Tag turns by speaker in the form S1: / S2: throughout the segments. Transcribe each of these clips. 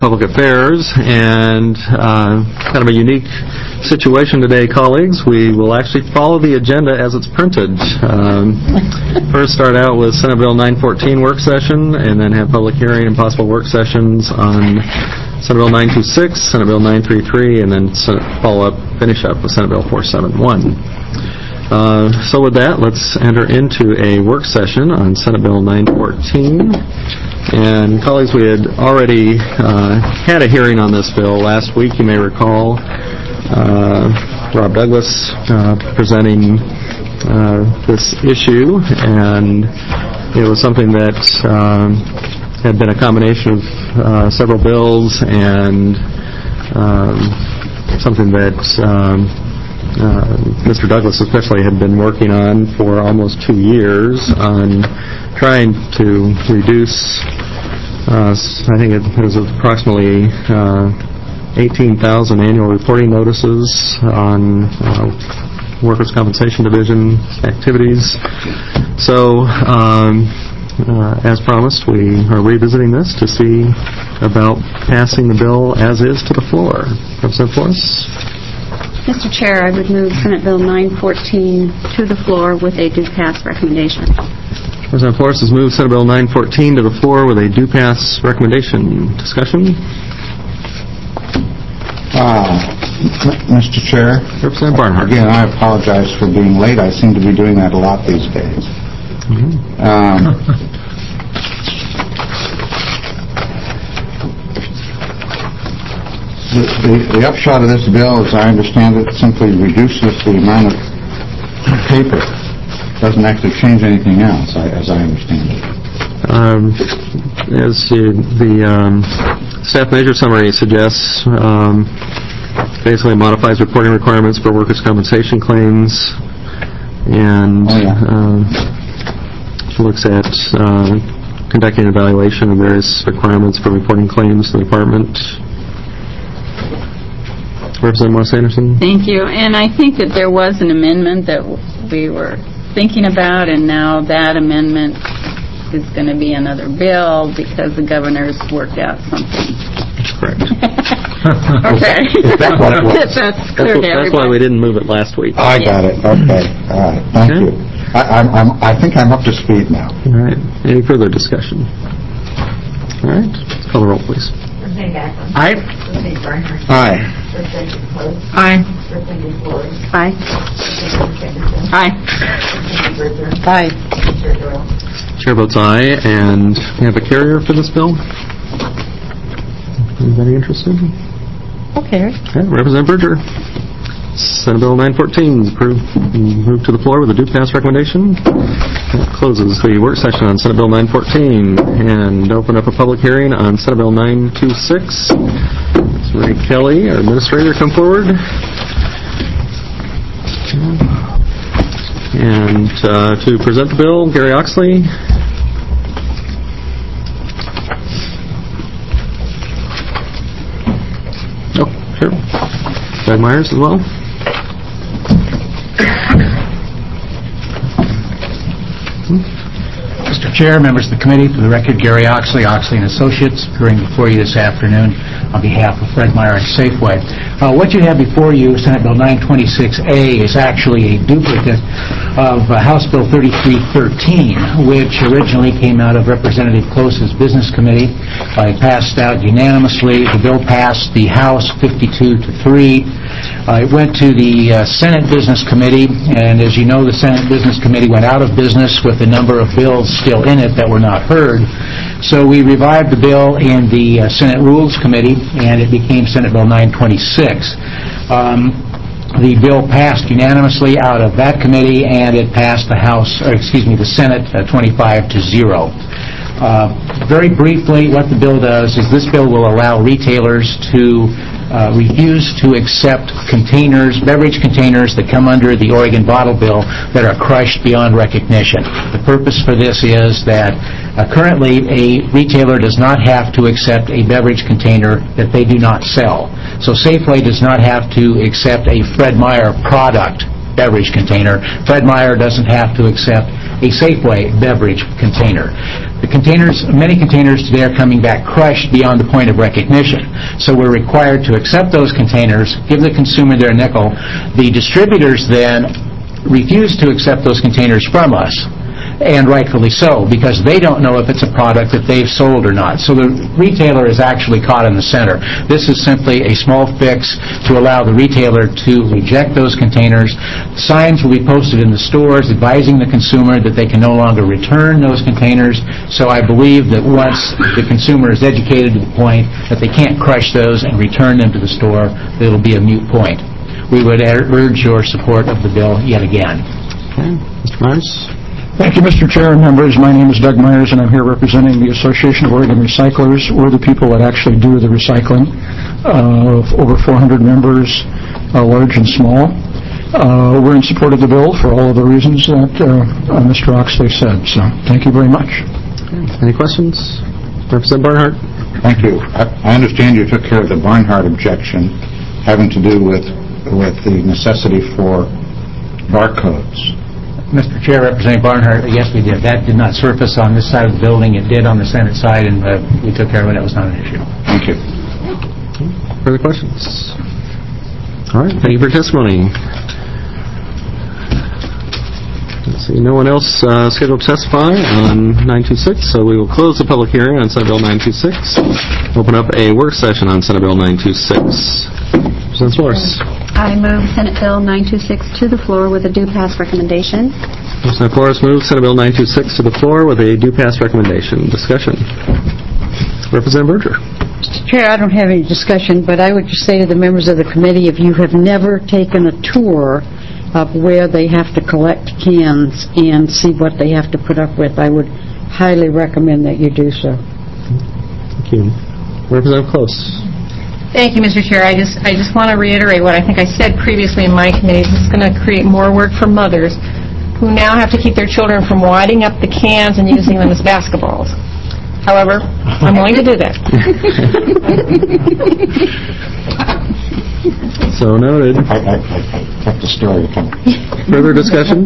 S1: Public Affairs, and kind of a unique situation today, colleagues. We will actually follow the agenda as it's printed. First start out with Senate Bill 914 work session, and then have public hearing and possible work sessions on Senate Bill 926, Senate Bill 933, and then finish up with Senate Bill 471. So with that, let's enter into a work session on Senate Bill 914. And colleagues, we had already had a hearing on this bill last week, you may recall. Rob Douglas presenting this issue, and it was something that had been a combination of several bills, and something that Mr. Douglas especially had been working on for almost 2 years on trying to reduce, I think it was approximately 18,000 annual reporting notices on Workers' Compensation Division activities. So, as promised, we are revisiting this to see about passing the bill as is to the floor. Representative Forrest?
S2: Mr. Chair, I would move Senate Bill 914 to the floor with a do-pass recommendation.
S1: Representative Forrest has moved Senate Bill 914 to the floor with a do-pass recommendation. Discussion?
S3: Mr. Chair?
S1: Representative Barnhart.
S3: Again, I apologize for being late. I seem to be doing that a lot these days. The upshot of this bill, as I understand it, simply reduces the amount of paper. Doesn't actually change anything else, as I understand it.
S1: As the staff measure summary suggests, basically modifies reporting requirements for workers' compensation claims, and looks at conducting an evaluation of various requirements for reporting claims to the department. Representative Morris-Anderson?
S4: Thank you. And I think that there was an amendment that we were thinking about, and now that amendment is going to be another bill because the governor's worked out something.
S1: That's correct.
S4: Okay.
S3: That's what it was.
S4: That's clear to everybody.
S1: That's why we didn't move it last week.
S3: I got it. Okay. All right. Thank you. I think I'm up to speed now.
S1: All right. Any further discussion? All right. Let's call the roll, please.
S3: Aye. Aye.
S4: Aye.
S2: Aye.
S4: Aye.
S2: Aye.
S1: Chair votes aye, and we have a carrier for this bill. Anybody interested?
S2: Okay.
S1: Representative Berger. Senate Bill 914 is approved and moved to the floor with a do-pass recommendation. That closes the work session on Senate Bill 914 and open up a public hearing on Senate Bill 926. Ray Kelly, our administrator, come forward. And to present the bill, Gary Oxley. Oh, sure. Doug Myers as well.
S5: Mr. Chair, members of the committee, for the record, Gary Oxley, Oxley & Associates, appearing before you this afternoon on behalf of Fred Meyer and Safeway. What you have before you, Senate Bill 926A, is actually a duplicate of House Bill 3313, which originally came out of Representative Close's Business Committee. It passed out unanimously. The bill passed the House 52-3. It went to the Senate Business Committee, and as you know, the Senate Business Committee went out of business with a number of bills still in it that were not heard. So we revived the bill in the Senate Rules Committee, and it became Senate Bill 926. The bill passed unanimously out of that committee, and it passed the Senate 25-0. Very briefly, what the bill does is this bill will allow retailers to refuse to accept beverage containers that come under the Oregon Bottle Bill that are crushed beyond recognition. The purpose for this is that currently a retailer does not have to accept a beverage container that they do not sell. So Safeway does not have to accept a Fred Meyer product beverage container. Fred Meyer doesn't have to accept a Safeway beverage container. Many containers today are coming back crushed beyond the point of recognition. So we're required to accept those containers, give the consumer their nickel. The distributors then refuse to accept those containers from us, and rightfully so, because they don't know if it's a product that they've sold or not. So the retailer is actually caught in the center. This is simply a small fix to allow the retailer to reject those containers. Signs will be posted in the stores advising the consumer that they can no longer return those containers. So I believe that once the consumer is educated to the point that they can't crush those and return them to the store, it'll be a moot point. We would urge your support of the bill yet again.
S1: Okay. Mr. Myers?
S6: Thank you, Mr. Chair and members. My name is Doug Myers, and I'm here representing the Association of Oregon Recyclers. We're the people that actually do the recycling. Over 400 members, large and small. We're in support of the bill for all of the reasons that Mr. Oxley said. So, thank you very much.
S1: Any questions? Representative Barnhart?
S3: Thank you. I understand you took care of the Barnhart objection having to do with the necessity for barcodes.
S5: Mr. Chair, Representative Barnhart, yes, we did. That did not surface on this side of the building. It did on the Senate side, and we took care of it. It was not an issue.
S3: Thank you.
S1: Further questions? All right. Thank you for your testimony. Let's see. No one else scheduled to testify on 926, so we will close the public hearing on Senate Bill 926. Open up a work session on Senate Bill 926. Representative Flores.
S2: I move Senate Bill 926 to the floor with a due pass recommendation.
S1: Representative Flores moves Senate Bill 926 to the floor with a due pass recommendation. Discussion. Representative Berger.
S7: Mr. Chair, I don't have any discussion, but I would just say to the members of the committee, if you have never taken a tour of where they have to collect cans and see what they have to put up with, I would highly recommend that you do so.
S1: Thank you. Representative Close.
S8: Thank you, Mr. Chair. I just want to reiterate what I think I said previously in my committee. This is going to create more work for mothers who now have to keep their children from winding up the cans and using them as basketballs. However, I'm willing to do that.
S1: So noted.
S3: I kept the story coming.
S1: Further discussion?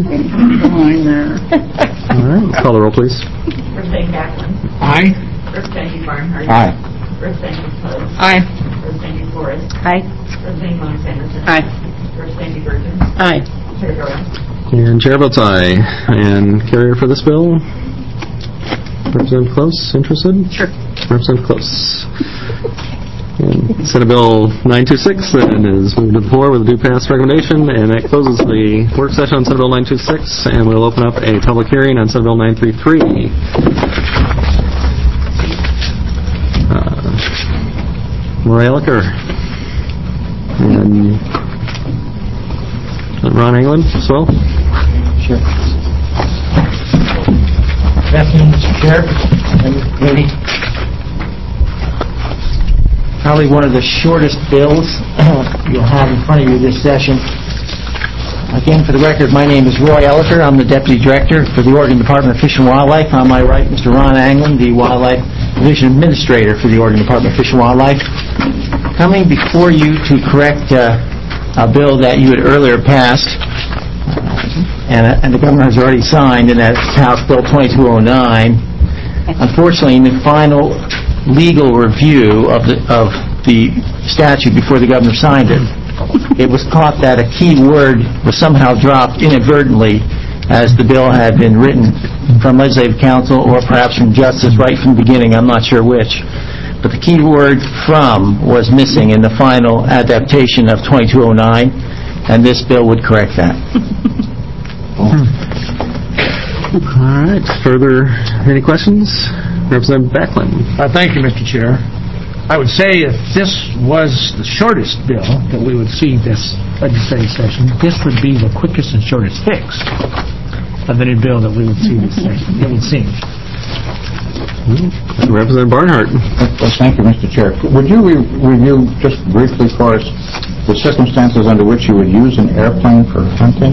S1: All right. Call the roll, please.
S9: Representative Backlund.
S3: Aye.
S9: Representative Barnhart.
S3: Aye.
S9: Representative Close.
S8: Aye.
S9: Representative Flores.
S7: Aye.
S9: Representative Monis-Anderson.
S8: Aye.
S9: Representative Burton.
S7: Aye.
S9: Chair Doyle.
S1: And chair votes aye. And carrier for this bill? Representative Close, interested?
S8: Sure.
S1: Representative Close. And Senate Bill 926 then is moved to the floor with a due pass recommendation, and that closes the work session on Senate Bill 926, and we'll open up a public hearing on Senate Bill 933. Roy Elicker and Ron Anglin as well.
S5: Sure. Good afternoon, Mr. Chair, members of the committee. Probably one of the shortest bills you'll have in front of you this session. Again, for the record, my name is Roy Elicker. I'm the Deputy Director for the Oregon Department of Fish and Wildlife. On my right, Mr. Ron Anglin, the Wildlife Division Administrator for the Oregon Department of Fish and Wildlife. Coming before you to correct a bill that you had earlier passed, and the governor has already signed, and that's House Bill 2209. Unfortunately, in the final legal review of the statute before the governor signed it, it was caught that a key word was somehow dropped inadvertently as the bill had been written from Legislative Counsel or perhaps from Justice right from the beginning. I'm not sure which. But the key word "from" was missing in the final adaptation of 2209, and this bill would correct that.
S1: All right. Further, any questions? Representative Backlund.
S10: Thank you, Mr. Chair. I would say if this was the shortest bill that we would see this legislative session, this would be the quickest and shortest fix of any bill that we would see this session, it would seem.
S1: Representative Barnhart.
S3: Thank you, Mr. Chair. Would you review just briefly for us the circumstances under which you would use an airplane for hunting?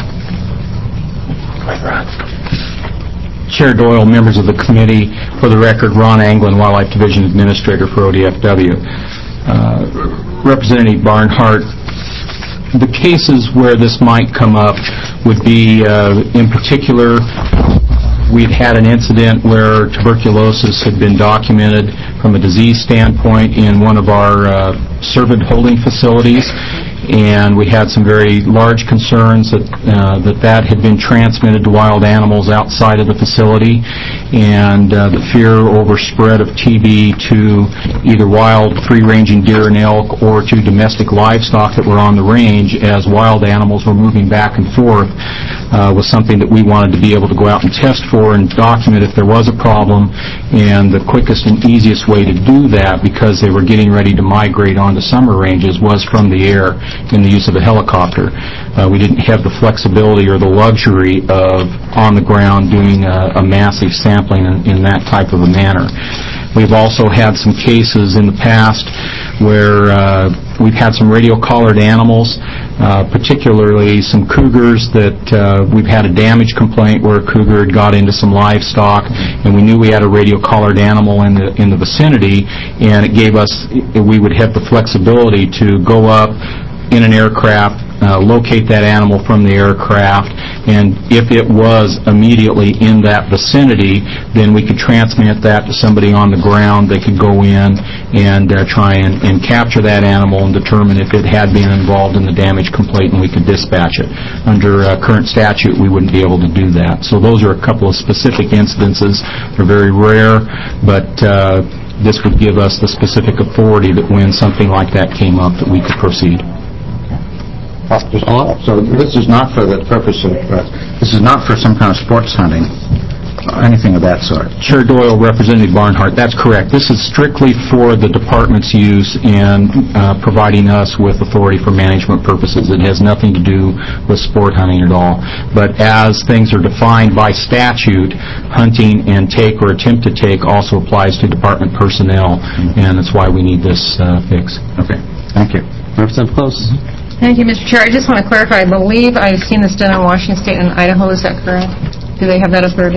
S11: Chair Doyle, members of the committee, for the record, Ron Anglin, Wildlife Division Administrator for ODFW. Representative Barnhart, the cases where this might come up would be, in particular, we'd had an incident where tuberculosis had been documented from a disease standpoint in one of our servant holding facilities, and we had some very large concerns that had been transmitted to wild animals outside of the facility, and the fear over spread of TB to either wild free-ranging deer and elk or to domestic livestock that were on the range as wild animals were moving back and forth was something that we wanted to be able to go out and test for and document if there was a problem. And the quickest and easiest way to do that, because they were getting ready to migrate onto summer ranges, was from the air in the use of a helicopter. We didn't have the flexibility or the luxury of on the ground doing a massive sampling in that type of a manner. We've also had some cases in the past where we've had some radio-collared animals, particularly some cougars that we've had a damage complaint where a cougar had got into some livestock, and we knew we had a radio-collared animal in the vicinity, and it gave us, we would have the flexibility to go up in an aircraft, locate that animal from the aircraft, and if it was immediately in that vicinity, then we could transmit that to somebody on the ground. They could go in and try and capture that animal and determine if it had been involved in the damage complaint, and we could dispatch it. Under current statute, we wouldn't be able to do that. So those are a couple of specific incidences. They're very rare, but this would give us the specific authority that when something like that came up, that we could proceed.
S3: So this is not for the purpose of, this is not for some kind of sports hunting, or anything of that sort?
S11: Chair Doyle, Representative Barnhart, that's correct. This is strictly for the department's use in providing us with authority for management purposes. It has nothing to do with sport hunting at all. But as things are defined by statute, hunting and take or attempt to take also applies to department personnel, and that's why we need this fix.
S3: Okay, thank you.
S1: Representative Close.
S8: Thank you, Mr. Chair. I just want to clarify. I believe I've seen this done in Washington State and Idaho. Is that correct? Do they have that authority?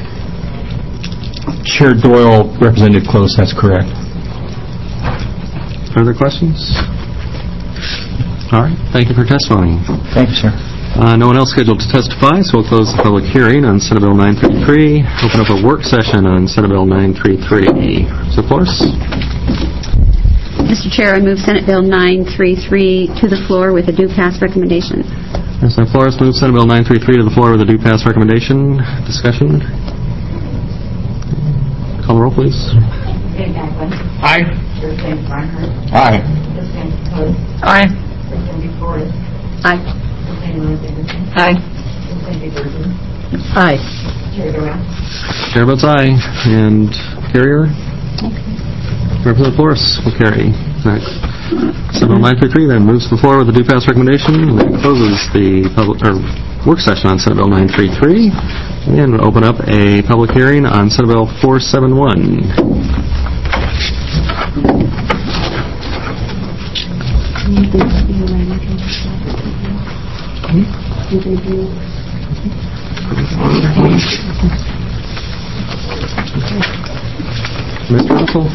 S11: Chair Doyle, Representative Close, that's correct.
S1: Further questions? All right. Thank you for testimony.
S11: Thank you, sir.
S1: No one else scheduled to testify, so we'll close the public hearing on Senate Bill 933. Open up a work session on Senate Bill 933. So, Flores?
S2: Mr. Chair, I move Senate Bill 933 to the floor with a due pass recommendation.
S1: Representative Flores moves Senate Bill 933 to the floor with a due pass recommendation. Discussion? Call the roll, please.
S9: Dave Macklin.
S10: Aye.
S9: Representative Barnhart.
S3: Aye.
S9: Representative Close.
S8: Aye.
S9: Representative Forrest.
S2: Aye.
S9: Representative Anderson.
S8: Aye.
S9: Representative Burton.
S7: Aye.
S9: Chair Doyle.
S1: Chair votes aye. And carrier? Representative Flores will carry. Next. Senate Bill 933 then moves to the floor with a due pass recommendation and then closes the work session on Senate Bill 933 and we'll open up a public hearing on Senate Bill 471. Mr. Russell?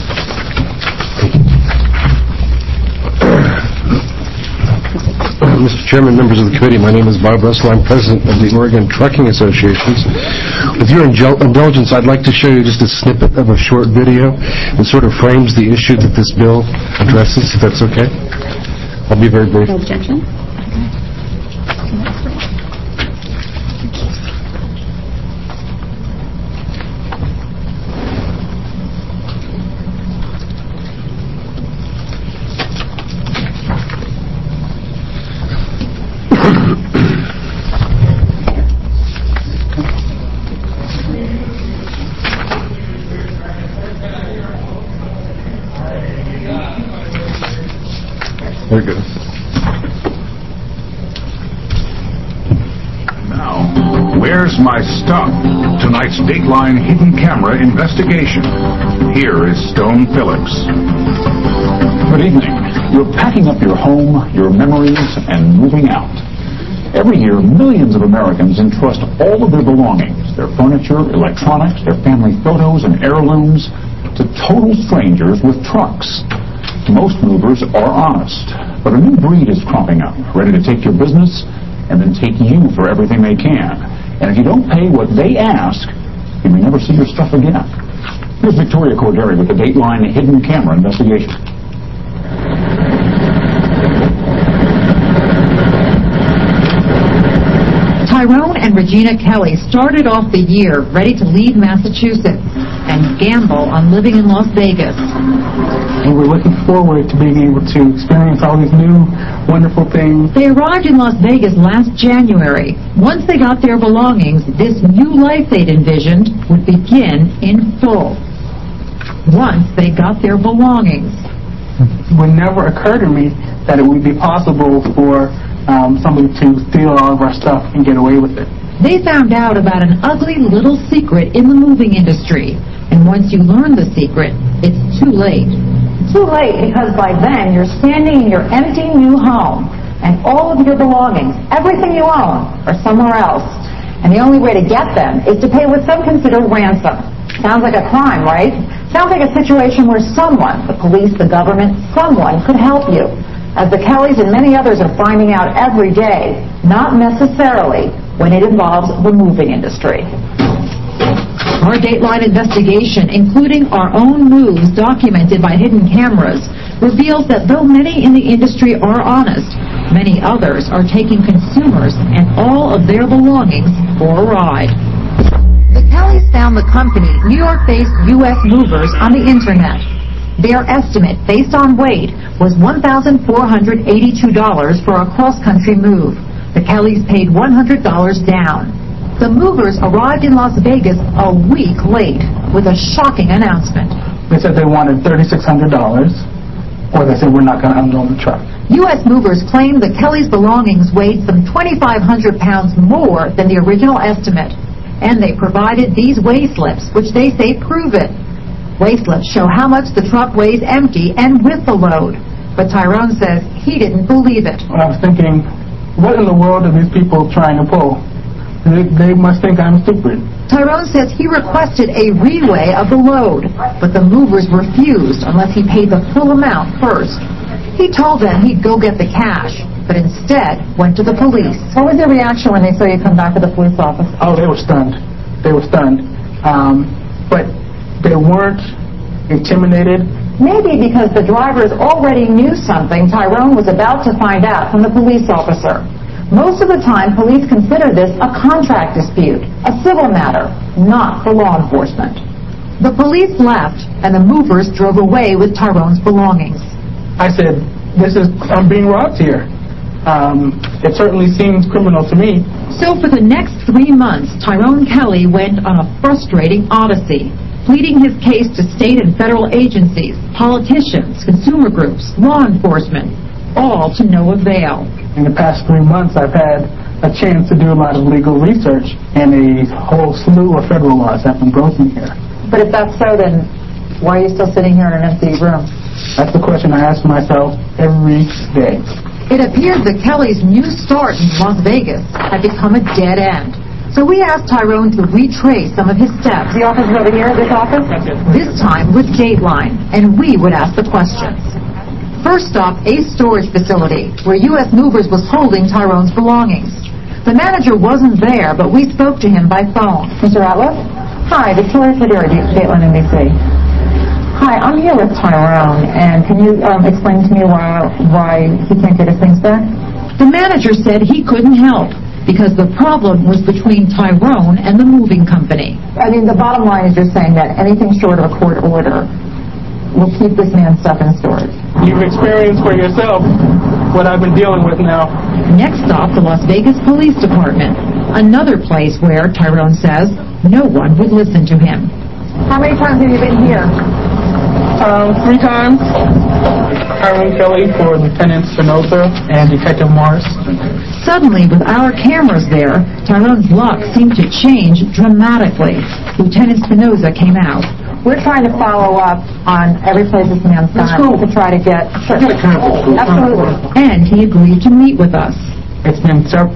S12: Mr. Chairman, members of the committee, my name is Bob Russell. I'm president of the Oregon Trucking Associations. With your indulgence, I'd like to show you just a snippet of a short video that sort of frames the issue that this bill addresses, if that's okay. I'll be very brief.
S2: No objection.
S12: Very good.
S13: Now, where's my stuff? Tonight's Dateline hidden camera investigation. Here is Stone Phillips. Good evening. You're packing up your home, your memories, and moving out. Every year, millions of Americans entrust all of their belongings, their furniture, electronics, their family photos, and heirlooms to total strangers with trucks. Most movers are honest, but a new breed is cropping up, ready to take your business and then take you for everything they can. And if you don't pay what they ask, you may never see your stuff again. Here's Victoria Corderi with the Dateline hidden camera investigation.
S14: Tyrone and Regina Kelly started off the year ready to leave Massachusetts and gamble on living in Las Vegas.
S15: And we're looking forward to being able to experience all these new, wonderful things.
S14: They arrived in Las Vegas last January. Once they got their belongings, this new life they'd envisioned would begin in full. Once they got their belongings.
S15: It would never occur to me that it would be possible for somebody to steal all of our stuff and get away with it.
S14: They found out about an ugly little secret in the moving industry. And once you learn the secret, it's too late.
S16: Too late because by then you're standing in your empty new home and all of your belongings, everything you own, are somewhere else. And the only way to get them is to pay what some consider ransom. Sounds like a crime, right? Sounds like a situation where someone, the police, the government, someone could help you. As the Kellys and many others are finding out every day, not necessarily when it involves the moving industry.
S14: Our Dateline investigation, including our own moves documented by hidden cameras, reveals that though many in the industry are honest, many others are taking consumers and all of their belongings for a ride. The Kellys found the company, New York-based U.S. Movers, on the Internet. Their estimate, based on weight, was $1,482 for a cross-country move. The Kellys paid $100 down. The movers arrived in Las Vegas a week late with a shocking announcement.
S15: They said they wanted $3,600, or they said we're not going to unload the truck.
S14: U.S. Movers claimed the Kellys' belongings weighed some 2,500 pounds more than the original estimate, and they provided these weigh slips, which they say prove it. Weigh slips show how much the truck weighs empty and with the load, but Tyrone says he didn't believe it.
S15: I was thinking, what in the world are these people trying to pull? They must think I'm stupid.
S14: Tyrone says he requested a reweigh of the load, but the movers refused unless he paid the full amount first. He told them he'd go get the cash, but instead went to the police.
S16: What was their reaction when they saw you come back to the police office?
S15: Oh, they were stunned. They were stunned. But they weren't intimidated.
S16: Maybe because the drivers already knew something Tyrone was about to find out from the police officer. Most of the time, police consider this a contract dispute, a civil matter, not for law enforcement.
S14: The police left, and the movers drove away with Tyrone's belongings.
S15: I said, I'm being robbed here. It certainly seems criminal to me.
S14: So for the next 3 months, Tyrone Kelly went on a frustrating odyssey, pleading his case to state and federal agencies, politicians, consumer groups, law enforcement, all to no avail.
S15: In the past 3 months, I've had a chance to do a lot of legal research, and a whole slew of federal laws have been broken here.
S16: But if that's so, then why are you still sitting here in an empty room?
S15: That's the question I ask myself every day.
S14: It appears that Kelly's new start in Las Vegas had become a dead end. So we asked Tyrone to retrace some of his steps.
S16: The office is over here, this office?
S14: This time with Dateline, and we would ask the questions. First stop, Ace Storage Facility, where U.S. Movers was holding Tyrone's belongings. The manager wasn't there, but we spoke to him by phone.
S16: Mr. Atlas? Hi, Victoria Corderi, Dateline NBC. Hi, I'm here with Tyrone, and can you explain to me why he can't get his things back?
S14: The manager said he couldn't help because the problem was between Tyrone and the moving company.
S16: I mean, the bottom line is you're saying that anything short of a court order will keep this man's stuff in storage.
S15: You've experienced for yourself what I've been dealing with now.
S14: Next stop, the Las Vegas Police Department, another place where, Tyrone says, no one would listen to him.
S16: How many times have you been here?
S15: 3 times. Tyrone Kelly for Lieutenant Spinoza and Detective Morris.
S14: Suddenly, with our cameras there, Tyrone's luck seemed to change dramatically. Lieutenant Spinoza came out.
S16: We're trying to follow up on every place this man's gone to try to get... Sure. Absolutely.
S14: And he agreed to meet with us.
S15: It's been several...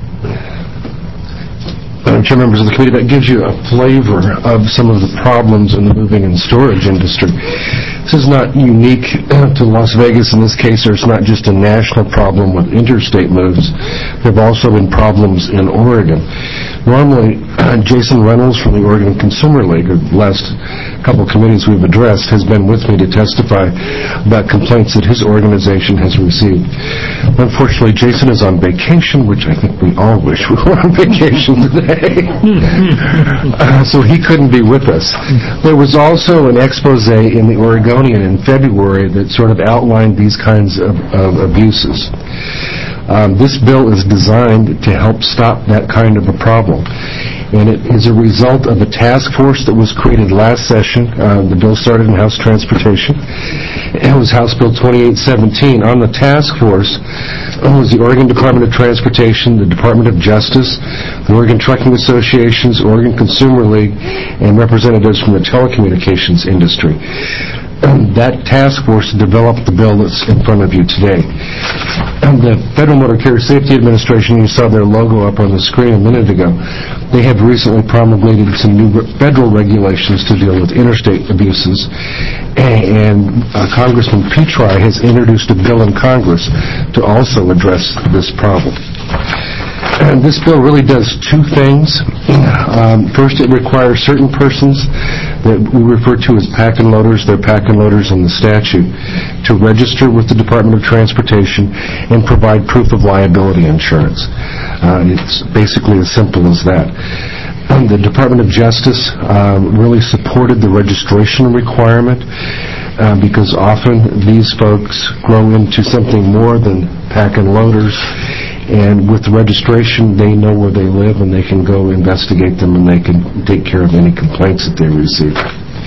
S12: Madam Chair, members of the committee, that gives you a flavor of some of the problems in the moving and storage industry. This is not unique to Las Vegas in this case, or it's not just a national problem with interstate moves. There have also been problems in Oregon. Normally, Jason Reynolds from the Oregon Consumer League, the last couple committees we've addressed, has been with me to testify about complaints that his organization has received. Unfortunately, Jason is on vacation, which I think we all wish we were on vacation today. So he couldn't be with us. There was also an expose in the Oregonian in February that sort of outlined these kinds of abuses. This bill is designed to help stop that kind of a problem. And it is a result of a task force that was created last session. The bill started in House Transportation. It was House Bill 2817. On the task force was the Oregon Department of Transportation, the Department of Justice, the Oregon Trucking Associations, Oregon Consumer League, and representatives from the telecommunications industry. That task force developed the bill that's in front of you today. The Federal Motor Carrier Safety Administration, you saw their logo up on the screen a minute ago, they have recently promulgated some new federal regulations to deal with interstate abuses, and Congressman Petri has introduced a bill in Congress to also address this problem. And this bill really does two things. First, it requires certain persons that we refer to as pack and loaders, they're pack and loaders in the statute, to register with the Department of Transportation and provide proof of liability insurance. It's basically as simple as that. The Department of Justice really supported the registration requirement because often these folks grow into something more than pack and loaders. And with the registration, they know where they live, and they can go investigate them, and they can take care of any complaints that they receive.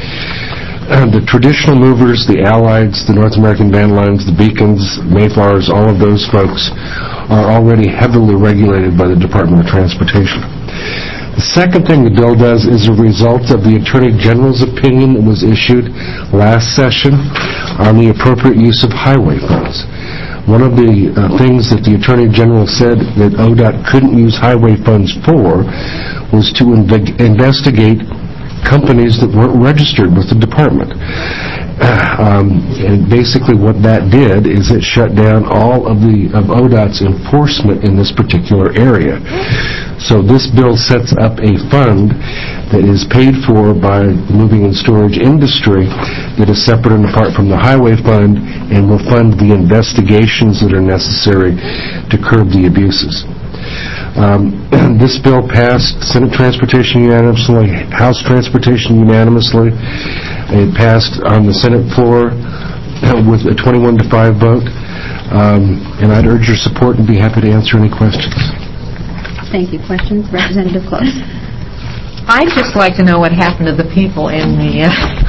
S12: The traditional movers, the Allieds, the North American Van Lines, the Beacons, Mayflowers, all of those folks are already heavily regulated by the Department of Transportation. The second thing the bill does is a result of the Attorney General's opinion that was issued last session on the appropriate use of highway funds. One of the things that the Attorney General said that ODOT couldn't use highway funds for was to investigate companies that weren't registered with the department. And basically what that did is it shut down all of ODOT's enforcement in this particular area. So this bill sets up a fund that is paid for by the moving and storage industry that is separate and apart from the highway fund and will fund the investigations that are necessary to curb the abuses. This bill passed Senate Transportation unanimously, House Transportation unanimously. It passed on the Senate floor with a 21-5 vote. And I'd urge your support and be happy to answer any questions.
S2: Thank you. Questions? Representative Close.
S8: I'd just like to know what happened to the people in the...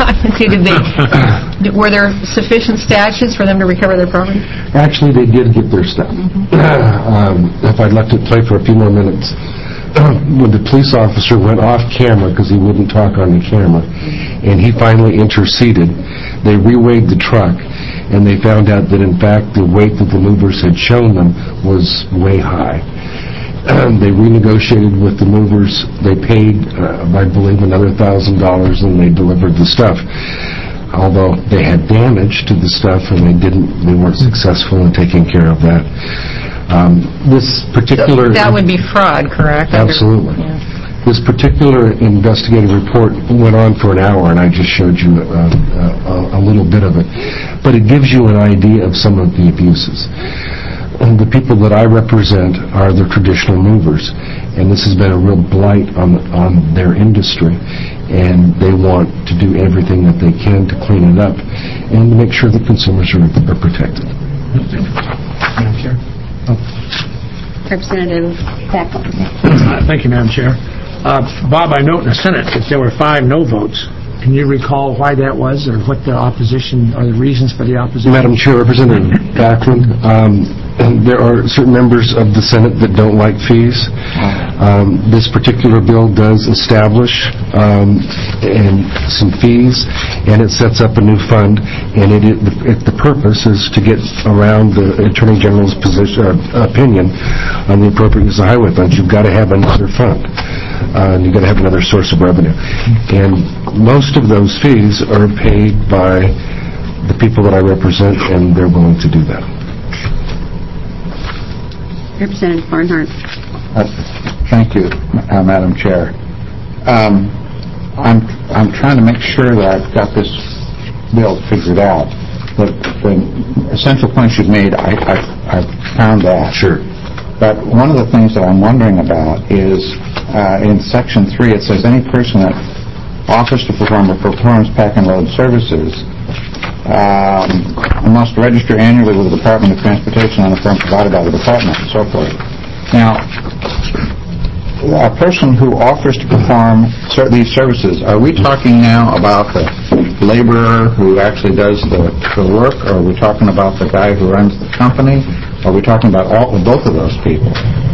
S8: were there sufficient statutes for them to recover their property?
S12: Actually, they did get their stuff. If I'd left it play for a few more minutes. When the police officer went off camera because he wouldn't talk on the camera, and he finally interceded, they reweighed the truck, and they found out that, in fact, the weight that the movers had shown them was way high. They renegotiated with the movers. They paid, I believe, another $1,000, and they delivered the stuff. Although they had damage to the stuff, and they weren't successful in taking care of that. This particular...
S8: That would be fraud, correct?
S12: Absolutely. Yeah. This particular investigative report went on for an hour, and I just showed you a little bit of it. But it gives you an idea of some of the abuses. And the people that I represent are the traditional movers, and this has been a real blight on their industry, and they want to do everything that they can to clean it up and to make sure that consumers are protected.
S10: Madam Chair.
S2: Representative Backlund.
S10: Thank you, Madam Chair. Bob, I note in the Senate that there were 5 no votes. Can you recall why that was, or what the opposition, or the reasons for the opposition?
S12: Madam Chair, Representative Backlund, there are certain members of the Senate that don't like fees. This particular bill does establish some fees, and it sets up a new fund, and the purpose is to get around the Attorney General's opinion on the appropriate use of highway funds. You've got to have another fund. And you've got to have another source of revenue. And most of those fees are paid by the people that I represent, and they're willing to do that.
S2: Representative Barnhart.
S3: Thank you, Madam Chair. I'm trying to make sure that I've got this bill figured out. The essential points you've made, I've found that.
S12: Sure.
S3: But one of the things that I'm wondering about is in Section 3, it says any person that offers to perform or performs pack and load services must register annually with the Department of Transportation on the firm provided by the department and so forth. Now, a person who offers to perform these services, are we talking now about the laborer who actually does the work, or are we talking about the guy who runs the company? Are we talking about both of those people?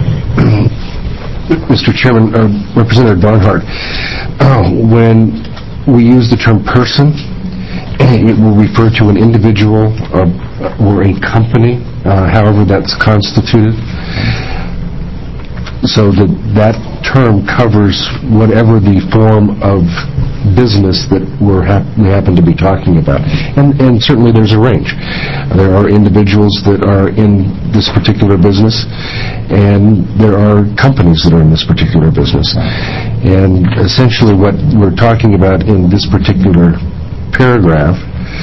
S12: Mr. Chairman, Representative Barnhart, when we use the term person, it will refer to an individual or a company, however that's constituted. So that term covers whatever the form of business that we happen to be talking about. And certainly there's a range. There are individuals that are in this particular business, and there are companies that are in this particular business. And essentially what we're talking about in this particular paragraph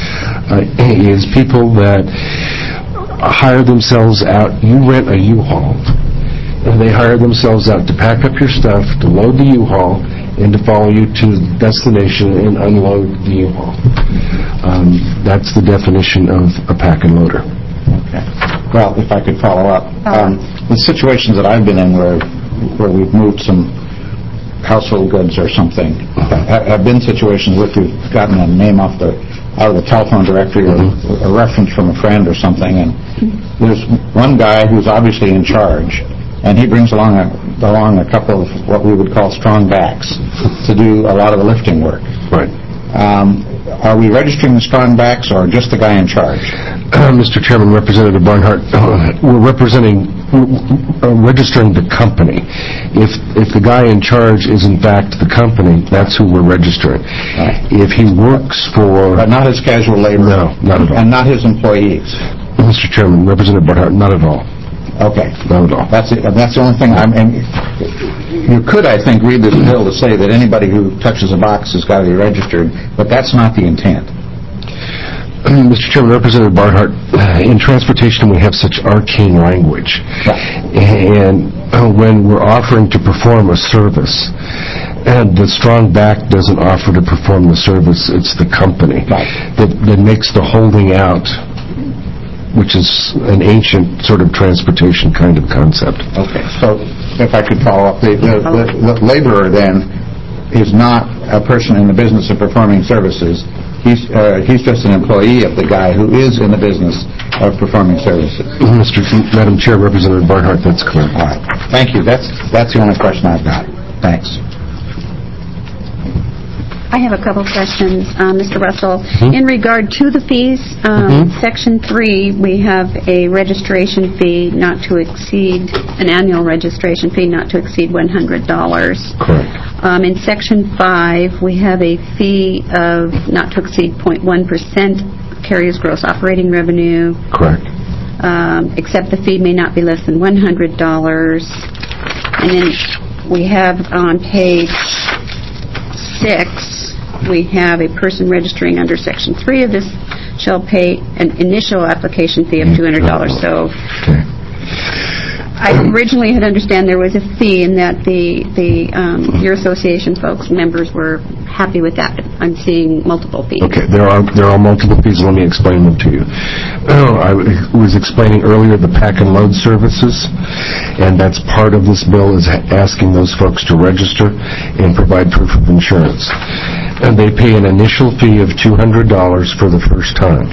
S12: is people that hire themselves out. You rent a U-Haul, and they hire themselves out to pack up your stuff, to load the U-Haul, and to follow you to the destination and unload the U-Haul. That's the definition of a pack and loader.
S3: Okay. Well, if I could follow up, the situations that I've been in where we've moved some household goods or something have been situations where we've gotten a name out of the telephone directory or a reference from a friend or something, and there's one guy who's obviously in charge, and he brings along a couple of what we would call strong backs to do a lot of the lifting work.
S12: Right.
S3: Are we registering the strong backs or just the guy in charge?
S12: Mr. Chairman, Representative Barnhart, we're registering the company. If the guy in charge is in fact the company, that's who we're registering.
S3: Right.
S12: If he works for...
S3: But not his casual labor?
S12: No, not at all.
S3: And not his employees?
S12: Mr. Chairman, Representative Barnhart, not at all.
S3: Okay.
S12: Not at all.
S3: That's the only thing you could, I think, read this bill to say that anybody who touches a box has got to be registered, but that's not the intent.
S12: Mr. Chairman, Representative Barnhart, in transportation we have such arcane language. And when we're offering to perform a service, and the strong back doesn't offer to perform the service, it's the company that makes the holding out, which is an ancient sort of transportation kind of concept.
S3: Okay, so if I could follow up, the laborer then is not a person in the business of performing services. He's just an employee of the guy who is in the business of performing services.
S12: Madam Chair, Representative Barnhart, that's correct.
S3: All right, thank you. That's the only question I've got. Thanks.
S2: I have a couple questions, Mr. Russell. In regard to the fees, Section 3, we have a registration fee not to exceed, an annual registration fee not to exceed $100.
S12: Correct.
S2: In Section 5, we have a fee of not to exceed 0.1% carrier's gross operating revenue.
S12: Correct.
S2: Except the fee may not be less than $100. And then we have on page 6, we have a person registering under Section 3 of this shall pay an initial application fee of $200. So I originally had understood there was a fee and that your association folks, members, were happy with that. I'm seeing multiple fees.
S12: Okay, there are multiple fees. Let me explain them to you. I was explaining earlier the pack and load services, and that's part of this bill is asking those folks to register and provide proof of insurance. And they pay an initial fee of $200 for the first time.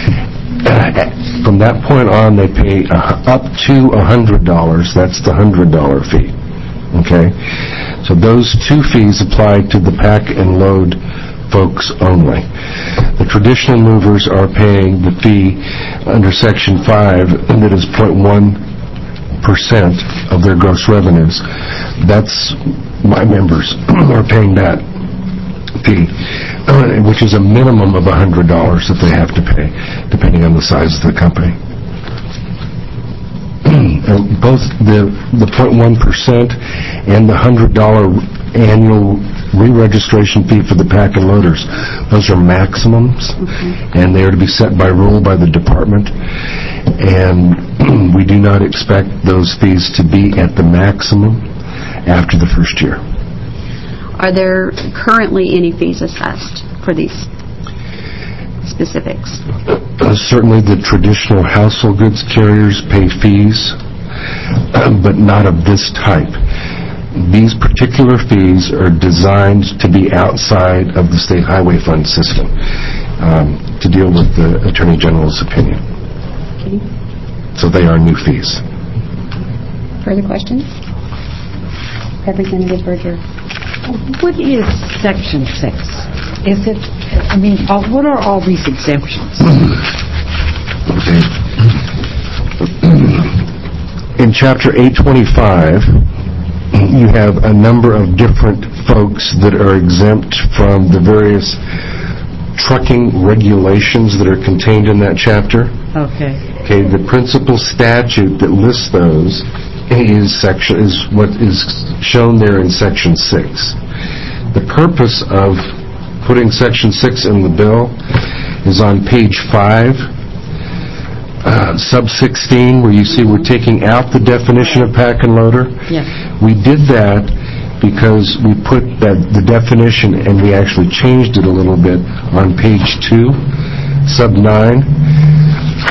S12: From that point on, they pay up to $100. That's the $100 fee. Okay? So those two fees apply to the pack and load folks only. The traditional movers are paying the fee under Section 5, and that is 0.1% of their gross revenues. That's my members are paying that fee, which is a minimum of $100 that they have to pay, depending on the size of the company. both the 0.1% and the $100 annual re-registration fee for the pack and loaders. Those are maximums, and they are to be set by rule by the department. And we do not expect those fees to be at the maximum after the first year.
S2: Are there currently any fees assessed for these specifics?
S12: Certainly the traditional household goods carriers pay fees, but not of this type. These particular fees are designed to be outside of the State Highway Fund system to deal with the Attorney General's opinion.
S2: Okay.
S12: So they are new fees.
S2: Further questions? Representative Berger.
S7: What is Section 6? Is it, what are all these exemptions?
S12: Okay. In Chapter 825, you have a number of different folks that are exempt from the various trucking regulations that are contained in that chapter.
S7: Okay.
S12: Okay, the principal statute that lists those is what is shown there in Section 6. The purpose of putting Section 6 in the bill is on page 5, sub 16, where you see we're taking out the definition of pack and loader.
S7: Yeah.
S12: We did that because we put the definition, and we actually changed it a little bit on page 2, sub 9.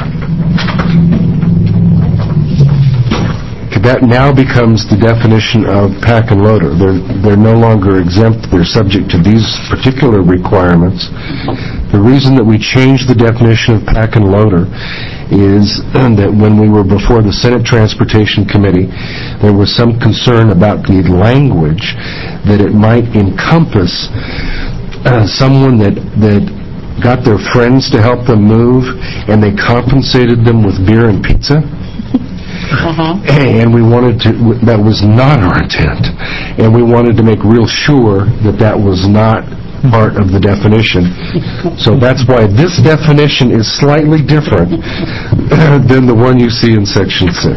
S12: That now becomes the definition of pack and loader. They're no longer exempt. They're subject to these particular requirements. The reason that we changed the definition of pack and loader is that when we were before the Senate Transportation Committee, there was some concern about the language, that it might encompass someone that got their friends to help them move, and they compensated them with beer and pizza. And we wanted to, that was not our intent, and we wanted to make real sure that that was not part of the definition. So that's why this definition is slightly different than the one you see in Section 6.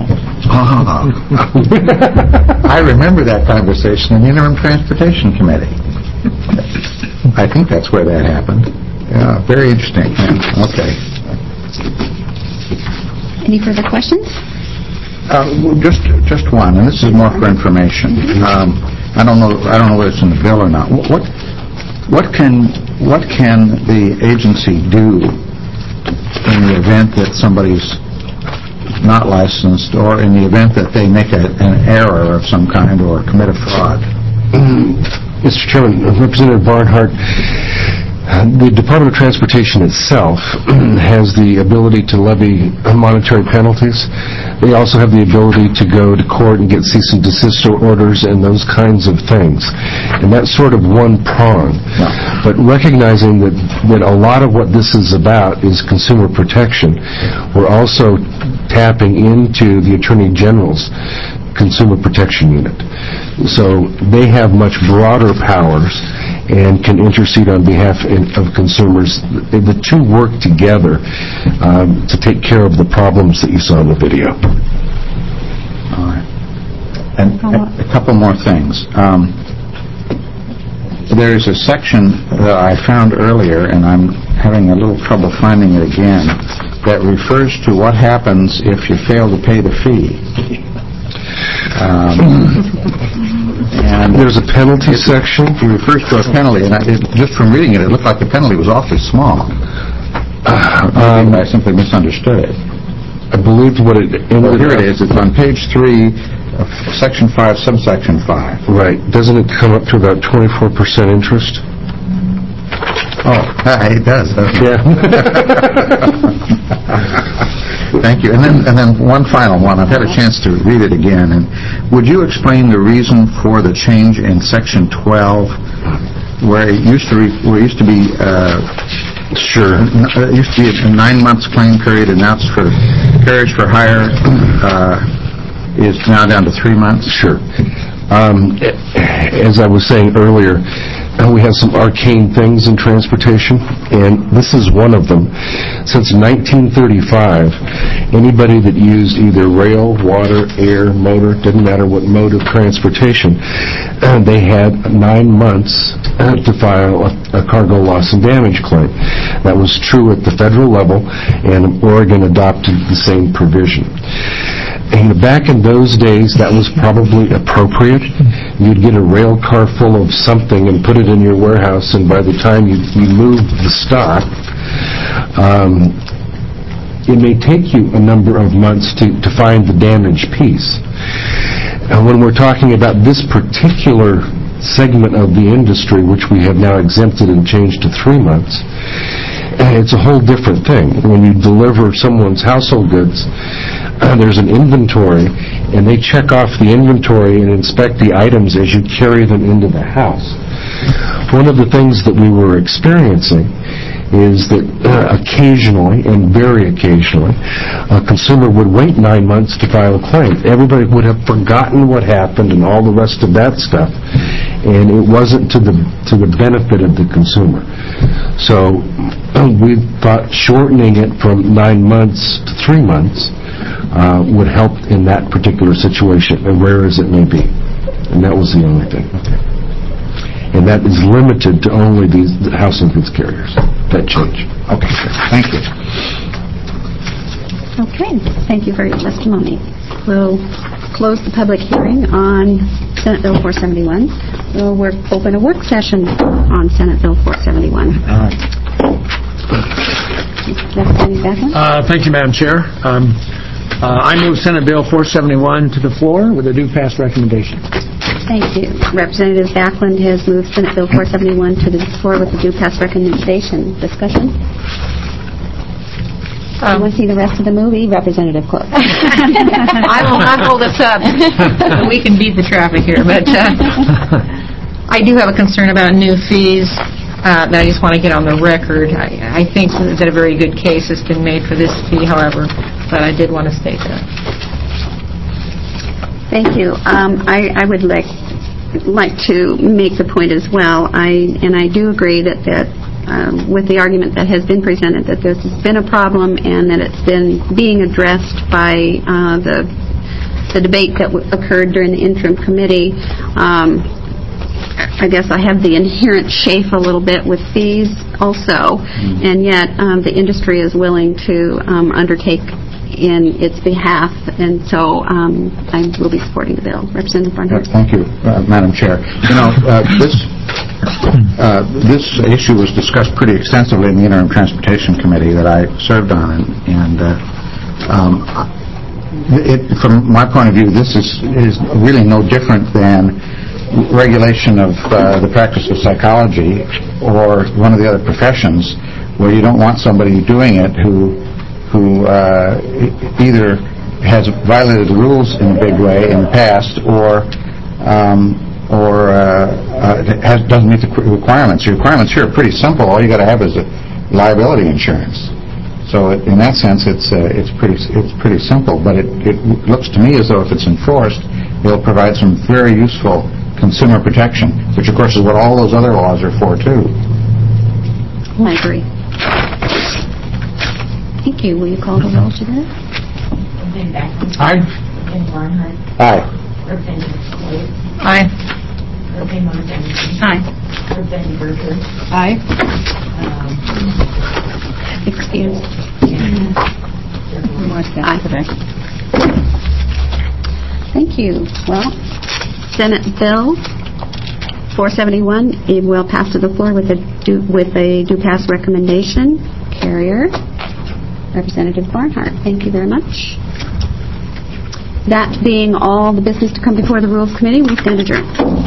S3: I remember that conversation in the Interim Transportation Committee. I think that's where that happened. Yeah, very interesting. Okay.
S2: Any further questions?
S3: Just one, and this is more for information. I don't know whether it's in the bill or not. What can the agency do in the event that somebody's not licensed, or in the event that they make an error of some kind or commit a fraud?
S12: Mr. Chairman, Representative Barnhart, the Department of Transportation itself has the ability to levy monetary penalties. They also have the ability to go to court and get cease and desist orders and those kinds of things. And that's sort of one prong. But recognizing that a lot of what this is about is consumer protection, we're also tapping into the Attorney General's Consumer Protection Unit. So they have much broader powers and can intercede on behalf of consumers. The two work together to take care of the problems that you saw in the video.
S3: All right. And a couple more things. There's a section that I found earlier, and I'm having a little trouble finding it again, that refers to what happens if you fail to pay the fee. And
S12: there's a penalty section.
S3: It refers to a penalty, and just from reading it, it looked like the penalty was awfully small. I simply misunderstood it.
S12: I believe what it...
S3: Here it is. It's on page 3 of Section 5, subsection 5.
S12: Right. Doesn't it come up to about 24% interest?
S3: Oh, it does.
S12: Yeah.
S3: Thank you. And then one final one. I've had a chance to read it again. And would you explain the reason for the change in Section 12, where it used to be
S12: sure.
S3: It used to be a 9 months claim period, and now it's for carriage for hire is now down to 3 months?
S12: Sure. As I was saying earlier, we have some arcane things in transportation, and this is one of them. Since 1935, Anybody that used either rail, water, air, motor, didn't matter what mode of transportation, they had 9 months to file a cargo loss and damage claim. That was true at the federal level, and Oregon adopted the same provision. And back in those days, that was probably appropriate. You'd get a rail car full of something and put it in your warehouse, and by the time you moved the stock, it may take you a number of months to find the damaged piece. And when we're talking about this particular segment of the industry, which we have now exempted and changed to 3 months, it's a whole different thing. When you deliver someone's household goods, there's an inventory, and they check off the inventory and inspect the items as you carry them into the house. One of the things that we were experiencing is that occasionally, and very occasionally, a consumer would wait 9 months to file a claim. Everybody would have forgotten what happened and all the rest of that stuff, and it wasn't to the benefit of the consumer. So we thought shortening it from 9 months to 3 months would help in that particular situation, and rare as it may be. And that was the only thing. And that is limited to only these household goods carriers, that change.
S3: Okay, thank you.
S2: Okay, thank you for your testimony. We'll close the public hearing on Senate Bill 471. We'll open a work session on Senate Bill 471.
S3: All right.
S10: Thank you, Madam Chair. I move Senate Bill 471 to the floor with a due pass recommendation.
S2: Thank you. Representative Backlund has moved Senate Bill 471 to the floor with a due pass recommendation. Discussion? You want to see the rest of the movie? Representative Cook.
S8: I'll hold us up. We can beat the traffic here, but I do have a concern about new fees that I just want to get on the record. I think that a very good case has been made for this fee, however, but I did want to state that.
S2: Thank you. I would like to make the point as well. I do agree that with the argument that has been presented, that this has been a problem and that it's been being addressed by the debate that occurred during the interim committee. I guess I have the inherent chafe a little bit with fees also, and yet the industry is willing to undertake in its behalf, and so I will be supporting the bill. Representative Barnhart.
S3: Thank you, Madam Chair. This issue was discussed pretty extensively in the Interim Transportation Committee that I served on, and from my point of view, this is really no different than regulation of the practice of psychology or one of the other professions, where you don't want somebody doing it who either has violated the rules in a big way in the past or doesn't meet the requirements. The requirements here are pretty simple. All you got to have is a liability insurance. So in that sense, it's pretty simple. But it looks to me as though if it's enforced, it'll provide some very useful consumer protection, which of course is what all those other laws are for too.
S2: I agree. Thank you. Will you call the roll to that?
S10: Aye.
S3: Aye.
S8: Aye.
S2: Aye.
S8: Aye.
S2: Excuse. Aye. Thank you. Well, Senate Bill 471, it will pass to the floor with a due pass recommendation. Carrier. Representative Barnhart. Thank you very much. That being all the business to come before the Rules Committee, we stand adjourned.